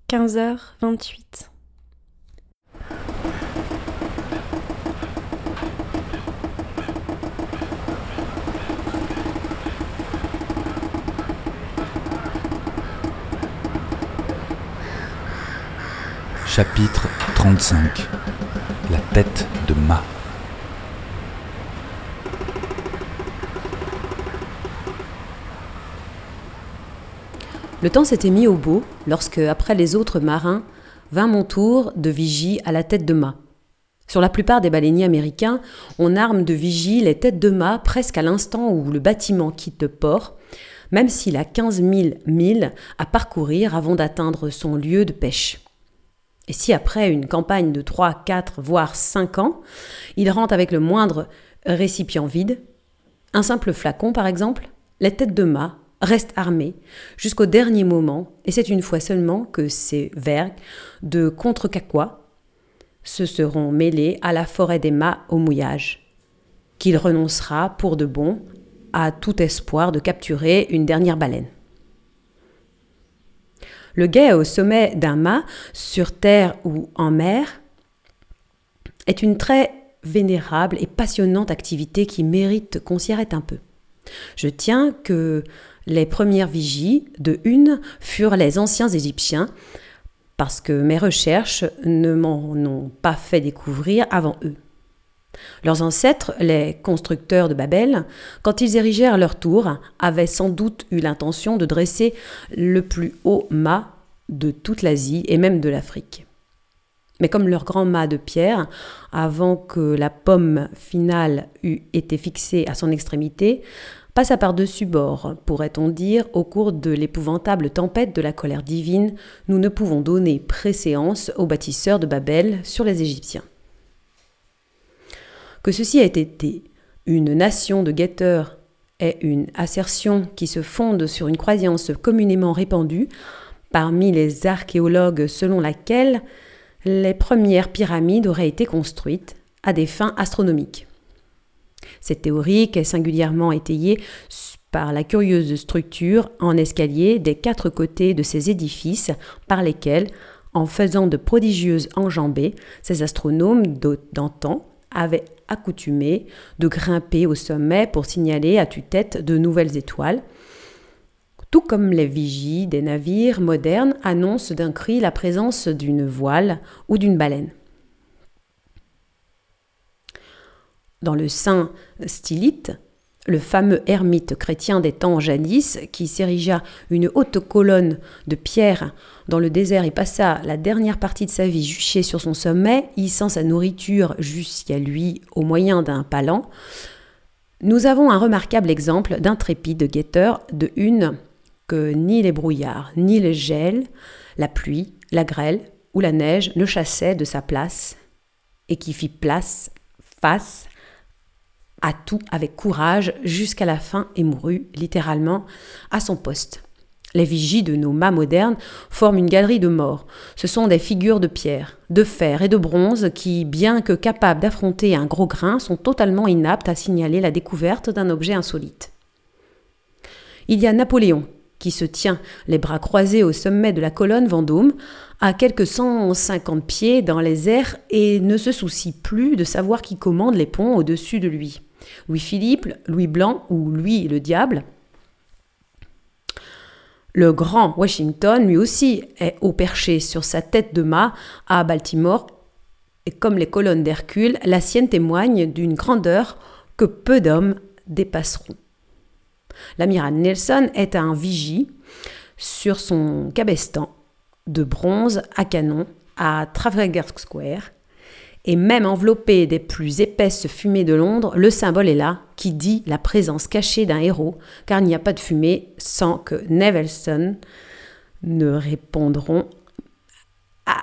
15h28. Chapitre 35. La tête de Ma. Le temps s'était mis au beau lorsque, après les autres marins, vint mon tour de vigie à la tête de mât. Sur la plupart des baleiniers américains, on arme de vigie les têtes de mât presque à l'instant où le bâtiment quitte le port, même s'il a 15 000 milles à parcourir avant d'atteindre son lieu de pêche. Et si après une campagne de 3, 4, voire 5 ans, il rentre avec le moindre récipient vide, un simple flacon par exemple, les têtes de mât restent armées jusqu'au dernier moment, et c'est une fois seulement que ces vergues de contrecaquois se seront mêlés à la forêt des mâts au mouillage, qu'il renoncera pour de bon à tout espoir de capturer une dernière baleine. Le guet au sommet d'un mât, sur terre ou en mer, est une très vénérable et passionnante activité qui mérite qu'on s'y arrête un peu. Je tiens que les premières vigies de une furent les anciens Égyptiens, parce que mes recherches ne m'en ont pas fait découvrir avant eux. Leurs ancêtres, les constructeurs de Babel, quand ils érigèrent leur tour, avaient sans doute eu l'intention de dresser le plus haut mât de toute l'Asie et même de l'Afrique. Mais comme leur grand mât de pierre, avant que la pomme finale eût été fixée à son extrémité, passa par-dessus bord, pourrait-on dire, au cours de l'épouvantable tempête de la colère divine, nous ne pouvons donner préséance aux bâtisseurs de Babel sur les Égyptiens. Que ceci ait été une nation de guetteurs est une assertion qui se fonde sur une croyance communément répandue parmi les archéologues selon laquelle les premières pyramides auraient été construites à des fins astronomiques. Cette théorie est singulièrement étayée par la curieuse structure en escalier des 4 côtés de ces édifices par lesquels, en faisant de prodigieuses enjambées, ces astronomes d'antan avaient accoutumé de grimper au sommet pour signaler à tue-tête de nouvelles étoiles, tout comme les vigies des navires modernes annoncent d'un cri la présence d'une voile ou d'une baleine. Dans le saint Stylite, le fameux ermite chrétien des temps jadis, qui s'érigea une haute colonne de pierre dans le désert et passa la dernière partie de sa vie juché sur son sommet, hissant sa nourriture jusqu'à lui au moyen d'un palan, nous avons un remarquable exemple d'intrépide guetteur de une que ni les brouillards, ni le gel, la pluie, la grêle ou la neige ne chassaient de sa place, et qui fit face à tout avec courage jusqu'à la fin et mourut, littéralement, à son poste. Les vigies de nos mâts modernes forment une galerie de morts. Ce sont des figures de pierre, de fer et de bronze qui, bien que capables d'affronter un gros grain, sont totalement inaptes à signaler la découverte d'un objet insolite. Il y a Napoléon, qui se tient les bras croisés au sommet de la colonne Vendôme, à quelques 150 pieds dans les airs et ne se soucie plus de savoir qui commande les ponts au-dessus de lui. Louis-Philippe, Louis Blanc ou Louis le Diable. Le grand Washington, lui aussi, est haut perché sur sa tête de mât à Baltimore, et comme les colonnes d'Hercule, la sienne témoigne d'une grandeur que peu d'hommes dépasseront. L'amiral Nelson est un vigie sur son cabestan de bronze à canon à Trafalgar Square, et même enveloppé des plus épaisses fumées de Londres, le symbole est là, qui dit la présence cachée d'un héros, car il n'y a pas de fumée sans que Nevelson ne répondront à...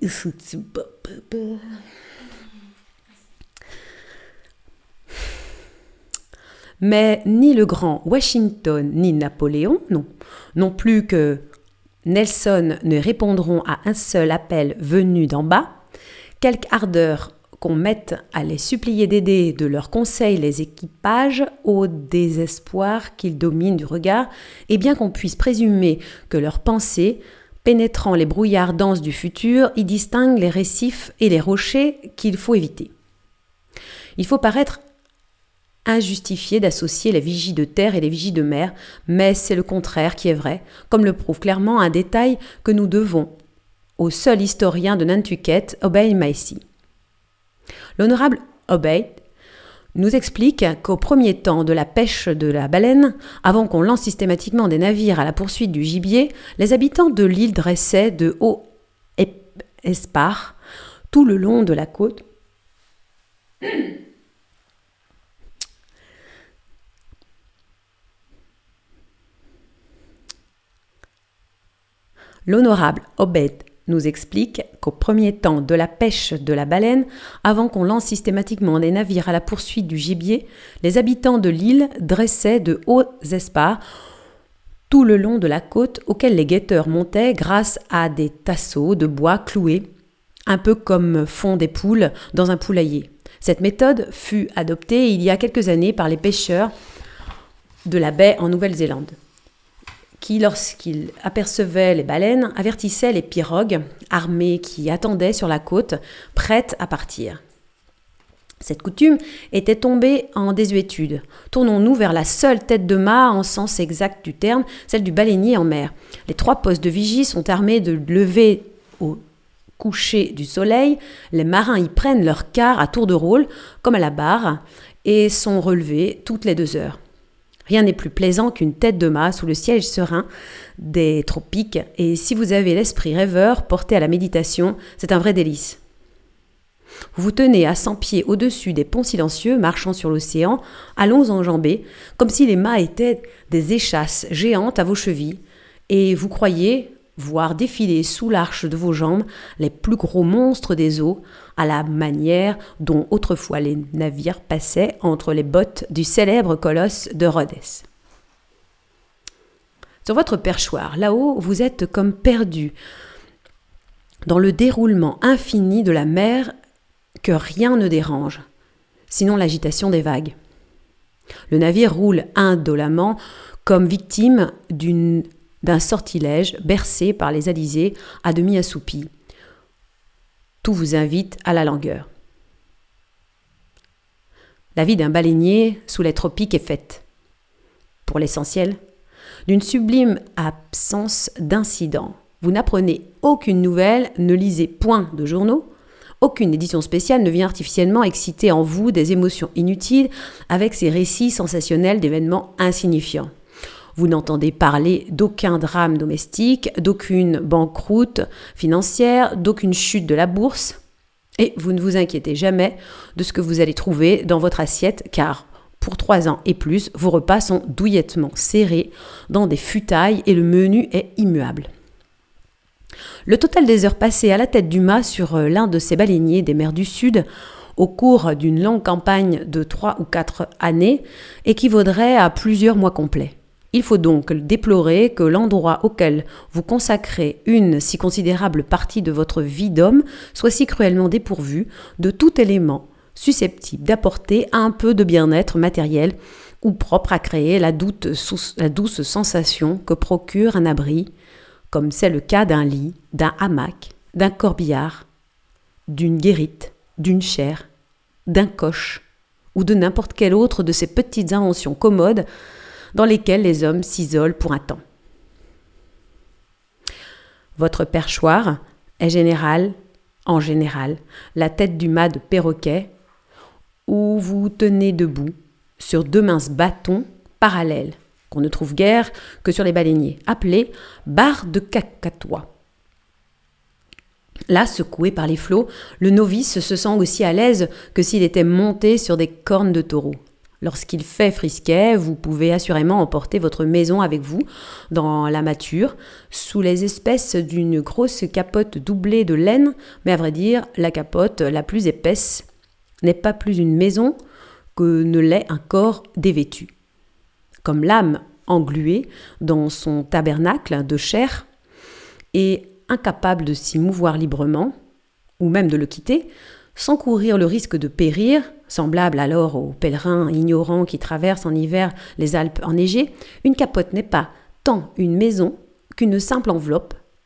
Mais ni le grand Washington ni Napoléon, non plus que Nelson ne répondront à un seul appel venu d'en bas, quelque ardeur qu'on mette à les supplier d'aider de leurs conseils les équipages au désespoir qu'ils dominent du regard, et bien qu'on puisse présumer que leurs pensées Pénétrant les brouillards denses du futur, il distingue les récifs et les rochers qu'il faut éviter. Il faut paraître injustifié d'associer les vigies de terre et les vigies de mer, mais c'est le contraire qui est vrai, comme le prouve clairement un détail que nous devons au seul historien de Nantucket, Obey Massey. L'honorable Obey nous explique qu'au premier temps de la pêche de la baleine, avant qu'on lance systématiquement des navires à la poursuite du gibier, les habitants de l'île dressaient de hauts espars tout le long de la côte. L'honorable Obed nous explique qu'au premier temps de la pêche de la baleine, avant qu'on lance systématiquement des navires à la poursuite du gibier, les habitants de l'île dressaient de hauts espars tout le long de la côte auxquels les guetteurs montaient grâce à des tasseaux de bois cloués, un peu comme font des poules dans un poulailler. Cette méthode fut adoptée il y a quelques années par les pêcheurs de la baie en Nouvelle-Zélande, qui, lorsqu'ils apercevaient les baleines, avertissaient les pirogues armées qui attendaient sur la côte, prêtes à partir. Cette coutume était tombée en désuétude. Tournons-nous vers la seule tête de mât en sens exact du terme, celle du baleinier en mer. Les 3 postes de vigie sont armés de lever au coucher du soleil. Les marins y prennent leur quart à tour de rôle, comme à la barre, et sont relevés toutes les 2 heures. Rien n'est plus plaisant qu'une tête de mât sous le siège serein des tropiques, et si vous avez l'esprit rêveur porté à la méditation, c'est un vrai délice. Vous vous tenez à 100 pieds au-dessus des ponts silencieux marchant sur l'océan, à longs enjambées, comme si les mâts étaient des échasses géantes à vos chevilles, et vous croyez voir défiler sous l'arche de vos jambes les plus gros monstres des eaux, à la manière dont autrefois les navires passaient entre les bottes du célèbre colosse de Rhodes. Sur votre perchoir, là-haut, vous êtes comme perdu dans le déroulement infini de la mer que rien ne dérange, sinon l'agitation des vagues. Le navire roule indolemment comme victime d'un sortilège bercé par les alizés à demi assoupis. Tout vous invite à la langueur. La vie d'un baleinier sous les tropiques est faite, pour l'essentiel, d'une sublime absence d'incidents. Vous n'apprenez aucune nouvelle, ne lisez point de journaux, aucune édition spéciale ne vient artificiellement exciter en vous des émotions inutiles avec ses récits sensationnels d'événements insignifiants. Vous n'entendez parler d'aucun drame domestique, d'aucune banqueroute financière, d'aucune chute de la bourse. Et vous ne vous inquiétez jamais de ce que vous allez trouver dans votre assiette, car pour 3 ans et plus, vos repas sont douillettement serrés dans des futailles et le menu est immuable. Le total des heures passées à la tête du mât sur l'un de ces baleiniers des mers du Sud au cours d'une longue campagne de 3 ou 4 années équivaudrait à plusieurs mois complets. Il faut donc déplorer que l'endroit auquel vous consacrez une si considérable partie de votre vie d'homme soit si cruellement dépourvu de tout élément susceptible d'apporter un peu de bien-être matériel ou propre à créer la douce sensation que procure un abri, comme c'est le cas d'un lit, d'un hamac, d'un corbillard, d'une guérite, d'une chaire, d'un coche ou de n'importe quelle autre de ces petites inventions commodes dans lesquelles les hommes s'isolent pour un temps. Votre perchoir est en général, la tête du mât de perroquet où vous tenez debout sur 2 minces bâtons parallèles qu'on ne trouve guère que sur les baleiniers, appelés barres de cacatois. Là, secoué par les flots, le novice se sent aussi à l'aise que s'il était monté sur des cornes de taureau. Lorsqu'il fait frisquet, vous pouvez assurément emporter votre maison avec vous dans la mâture, sous les espèces d'une grosse capote doublée de laine, mais à vrai dire, la capote la plus épaisse n'est pas plus une maison que ne l'est un corps dévêtu. Comme l'âme engluée dans son tabernacle de chair et incapable de s'y mouvoir librement, ou même de le quitter, sans courir le risque de périr, semblable alors aux pèlerins ignorants qui traversent en hiver les Alpes enneigées, une capote n'est pas tant une maison qu'une simple enveloppe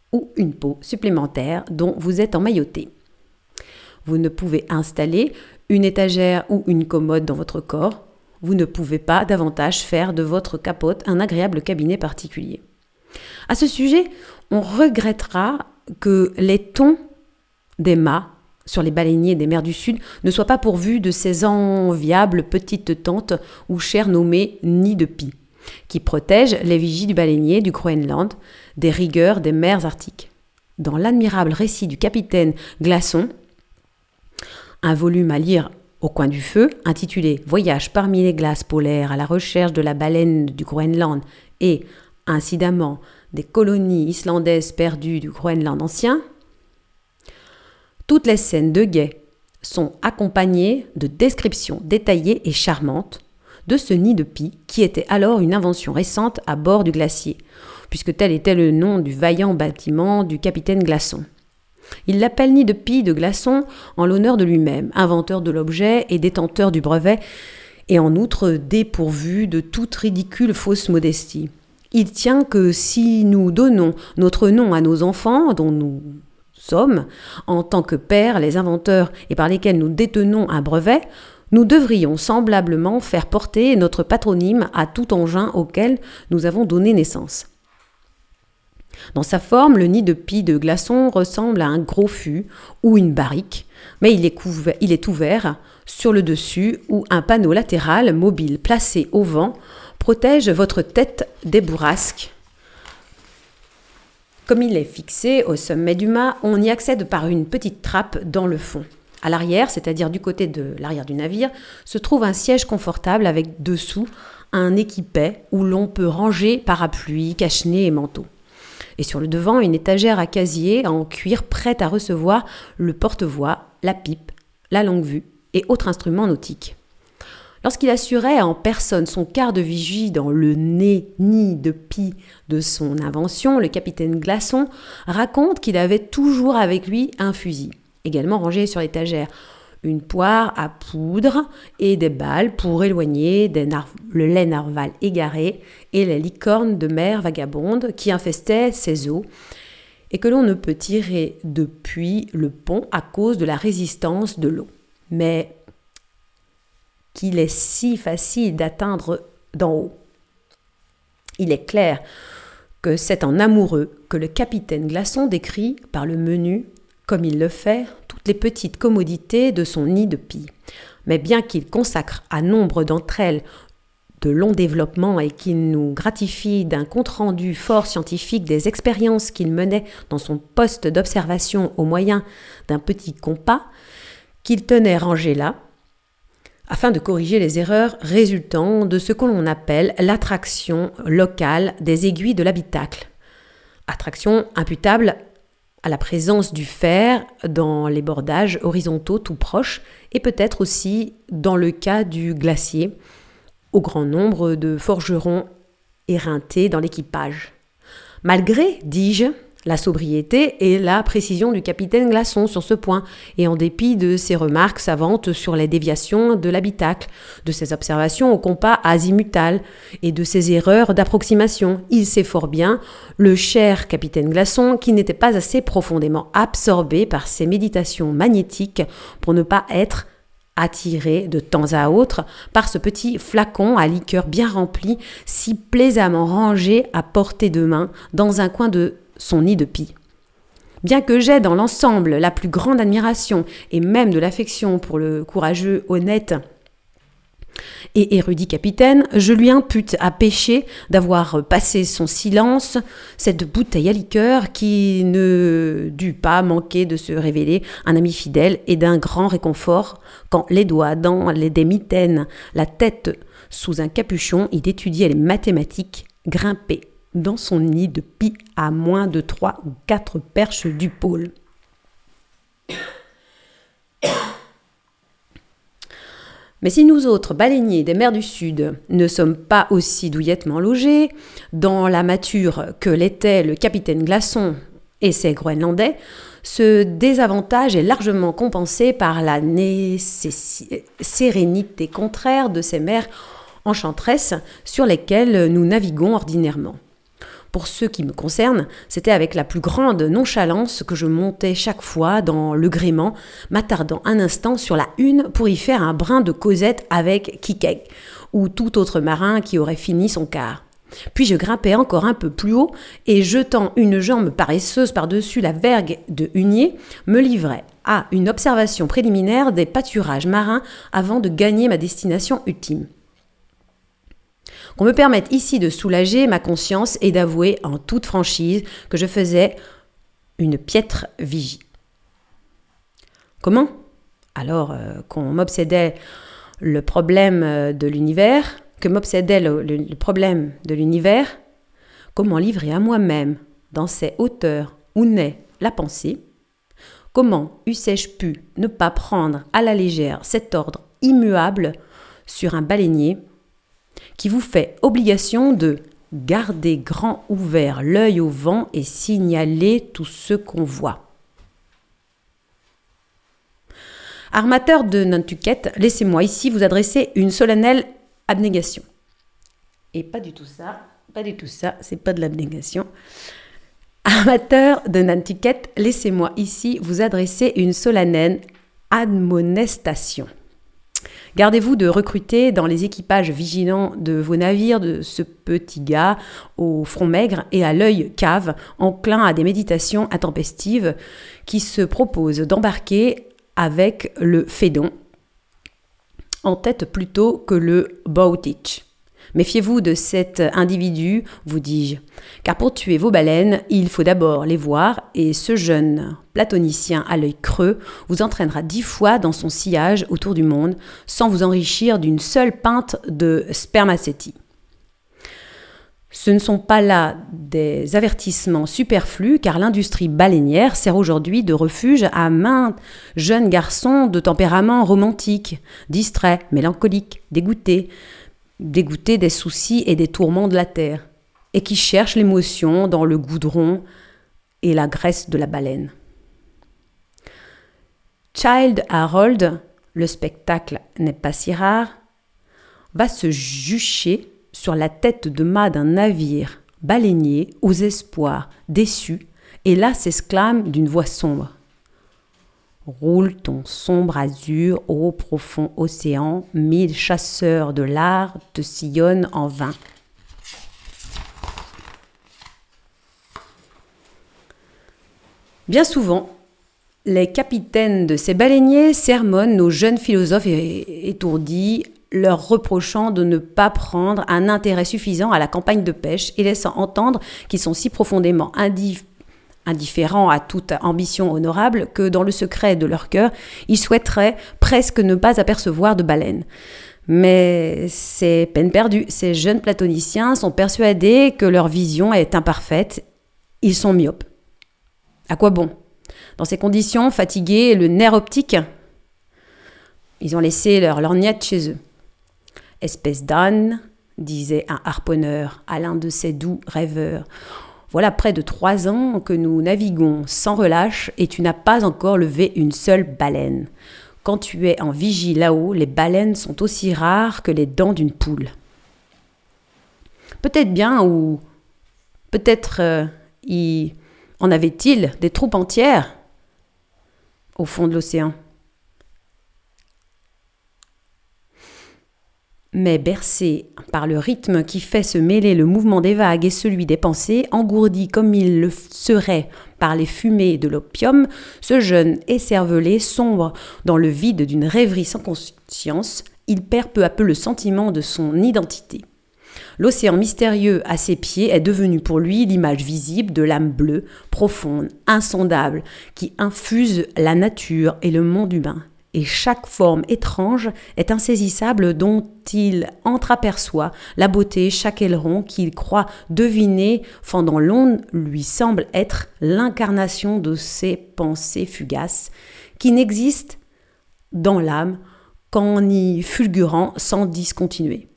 ou une peau supplémentaire dont vous êtes emmailloté. Vous ne pouvez installer une étagère ou une commode dans votre corps. Vous ne pouvez pas davantage faire de votre capote un agréable cabinet particulier. À ce sujet, on regrettera que les thons des mâts sur les baleiniers des mers du Sud ne soient pas pourvus de ces enviables petites tentes ou chairs nommées nids de pie, qui protègent les vigies du baleinier du Groenland des rigueurs des mers arctiques. Dans l'admirable récit du capitaine Glaçon, un volume à lire au coin du feu, intitulé « Voyage parmi les glaces polaires à la recherche de la baleine du Groenland et, incidemment, des colonies islandaises perdues du Groenland ancien », toutes les scènes de guet sont accompagnées de descriptions détaillées et charmantes de ce nid de pie qui était alors une invention récente à bord du glacier, puisque tel était le nom du vaillant bâtiment du capitaine Glaçon. Il l'appelle nid de pie de Glaçon en l'honneur de lui-même, inventeur de l'objet et détenteur du brevet, et en outre dépourvu de toute ridicule fausse modestie. Il tient que si nous donnons notre nom à nos enfants, dont nous sommes, en tant que pères, les inventeurs et par lesquels nous détenons un brevet, nous devrions semblablement faire porter notre patronyme à tout engin auquel nous avons donné naissance. Dans sa forme, le nid de pie de Glaçon ressemble à un gros fût ou une barrique, mais il est ouvert sur le dessus où un panneau latéral mobile placé au vent protège votre tête des bourrasques. Comme il est fixé au sommet du mât, on y accède par une petite trappe dans le fond. À l'arrière, c'est-à-dire du côté de l'arrière du navire, se trouve un siège confortable avec dessous un équipet où l'on peut ranger parapluie, cache-nez et manteau. Et sur le devant, une étagère à casier en cuir prête à recevoir le porte-voix, la pipe, la longue-vue et autres instruments nautiques. Lorsqu'il assurait en personne son quart de vigie dans le nid de pie de son invention, le capitaine Glaçon raconte qu'il avait toujours avec lui un fusil, également rangé sur l'étagère, une poire à poudre et des balles pour éloigner le lait narval égaré et les licornes de mer vagabondes qui infestaient ses eaux et que l'on ne peut tirer depuis le pont à cause de la résistance de l'eau. Mais qu'il est si facile d'atteindre d'en haut. Il est clair que c'est en amoureux que le capitaine Glaçon décrit par le menu, comme il le fait, toutes les petites commodités de son nid de pie. Mais bien qu'il consacre à nombre d'entre elles de longs développements et qu'il nous gratifie d'un compte-rendu fort scientifique des expériences qu'il menait dans son poste d'observation au moyen d'un petit compas qu'il tenait rangé là, afin de corriger les erreurs résultant de ce que l'on appelle l'attraction locale des aiguilles de l'habitacle. Attraction imputable à la présence du fer dans les bordages horizontaux tout proches et peut-être aussi, dans le cas du glacier, au grand nombre de forgerons éreintés dans l'équipage. Malgré, dis-je, la sobriété et la précision du capitaine Glaçon sur ce point, et en dépit de ses remarques savantes sur les déviations de l'habitacle, de ses observations au compas azimutal et de ses erreurs d'approximation, il sait fort bien, le cher capitaine Glaçon, qui n'était pas assez profondément absorbé par ses méditations magnétiques pour ne pas être attiré de temps à autre par ce petit flacon à liqueur bien rempli, si plaisamment rangé à portée de main dans un coin de son nid de pie. Bien que j'aie dans l'ensemble la plus grande admiration et même de l'affection pour le courageux, honnête et érudit capitaine, je lui impute à péché d'avoir passé son silence cette bouteille à liqueur qui ne dut pas manquer de se révéler un ami fidèle et d'un grand réconfort quand, les doigts dans des mitaines, la tête sous un capuchon, il étudiait les mathématiques grimpées dans son nid de pie à moins de 3 ou 4 perches du pôle. Mais si nous autres baleiniers des mers du Sud ne sommes pas aussi douillettement logés dans la mâture que l'était le capitaine Glaçon et ses Groenlandais, ce désavantage est largement compensé par la sérénité contraire de ces mers enchanteresses sur lesquelles nous naviguons ordinairement. Pour ce qui me concerne, c'était avec la plus grande nonchalance que je montais chaque fois dans le gréement, m'attardant un instant sur la une pour y faire un brin de causette avec Kikek ou tout autre marin qui aurait fini son quart. Puis je grimpais encore un peu plus haut et, jetant une jambe paresseuse par-dessus la vergue de hunier, me livrais à une observation préliminaire des pâturages marins avant de gagner ma destination ultime. Qu'on me permette ici de soulager ma conscience et d'avouer en toute franchise que je faisais une piètre vigie. Comment ? Alors qu'on m'obsédait le problème de l'univers, le problème de l'univers, comment livrer à moi-même, dans ces hauteurs où naît la pensée, comment eussé-je pu ne pas prendre à la légère cet ordre immuable sur un baleinier qui vous fait obligation de garder grand ouvert l'œil au vent et signaler tout ce qu'on voit. Armateur de Nantucket, laissez-moi ici vous adresser une solennelle abnégation. Et pas du tout ça, c'est pas de l'abnégation. Armateur de Nantucket, laissez-moi ici vous adresser une solennelle admonestation. Gardez-vous de recruter dans les équipages vigilants de vos navires de ce petit gars au front maigre et à l'œil cave, enclin à des méditations intempestives, qui se propose d'embarquer avec le Fédon en tête plutôt que le Bowtich. Méfiez-vous de cet individu, vous dis-je, car pour tuer vos baleines, il faut d'abord les voir, et ce jeune platonicien à l'œil creux vous entraînera 10 fois dans son sillage autour du monde, sans vous enrichir d'une seule pinte de spermacétie. Ce ne sont pas là des avertissements superflus, car l'industrie baleinière sert aujourd'hui de refuge à maints jeunes garçons de tempérament romantique, distraits, mélancoliques, dégoûtés des soucis et des tourments de la terre, et qui cherchent l'émotion dans le goudron et la graisse de la baleine. Childe Harold, le spectacle n'est pas si rare, va se jucher sur la tête de mât d'un navire baleinier aux espoirs déçus, et là s'exclame d'une voix sombre: roule ton sombre azur au profond océan, 1000 chasseurs de l'art te sillonnent en vain. Bien souvent, les capitaines de ces baleiniers sermonnent nos jeunes philosophes étourdis, leur reprochant de ne pas prendre un intérêt suffisant à la campagne de pêche et laissant entendre qu'ils sont si profondément indifférents à toute ambition honorable que dans le secret de leur cœur, ils souhaiteraient presque ne pas apercevoir de baleines. Mais c'est peine perdue. Ces jeunes platoniciens sont persuadés que leur vision est imparfaite. Ils sont myopes. À quoi bon ? Dans ces conditions, fatigués, le nerf optique, ils ont laissé leur lorgnette chez eux. « Espèce d'âne », disait un harponneur à l'un de ces doux rêveurs, « voilà près de 3 ans que nous naviguons sans relâche et tu n'as pas encore levé une seule baleine. Quand tu es en vigie là-haut, les baleines sont aussi rares que les dents d'une poule. » Peut-être bien, ou peut-être y en avait-il des troupes entières au fond de l'océan. Mais bercé par le rythme qui fait se mêler le mouvement des vagues et celui des pensées, engourdi comme il le serait par les fumées de l'opium, ce jeune écervelé sombre dans le vide d'une rêverie sans conscience, il perd peu à peu le sentiment de son identité. L'océan mystérieux à ses pieds est devenu pour lui l'image visible de l'âme bleue, profonde, insondable, qui infuse la nature et le monde humain. Et chaque forme étrange est insaisissable dont il entreaperçoit la beauté, chaque aileron qu'il croit deviner fendant l'onde lui semble être l'incarnation de ses pensées fugaces, qui n'existent dans l'âme qu'en y fulgurant sans discontinuer.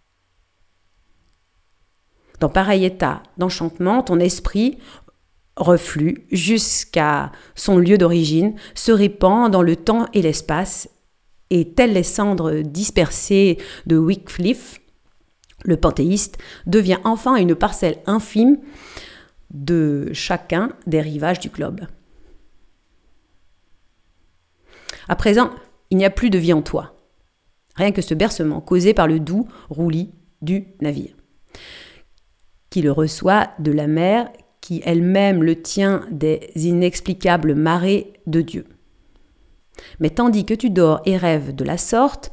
Dans pareil état d'enchantement, ton esprit reflue jusqu'à son lieu d'origine, se répand dans le temps et l'espace, et telles les cendres dispersées de Wycliffe, Le panthéiste devient enfin une parcelle infime de chacun des rivages du globe. À présent, il n'y a plus de vie en toi. Rien que ce bercement causé par le doux roulis du navire, qui le reçoit de la mer, qui elle-même le tient des inexplicables marées de Dieu. Mais tandis que tu dors et rêves de la sorte,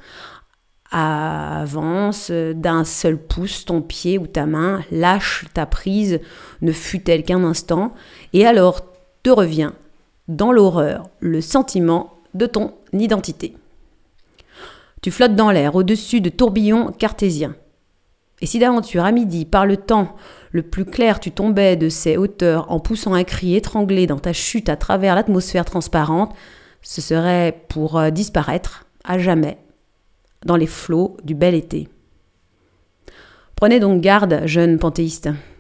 avance d'un seul pouce ton pied ou ta main, lâche ta prise, ne fût-elle qu'un instant, et alors te revient, dans l'horreur, le sentiment de ton identité. Tu flottes dans l'air, au-dessus de tourbillons cartésiens. Et si d'aventure, à midi, par le temps le plus clair, tu tombais de ces hauteurs en poussant un cri étranglé dans ta chute à travers l'atmosphère transparente, ce serait pour disparaître à jamais dans les flots du bel été. Prenez donc garde, jeunes panthéistes.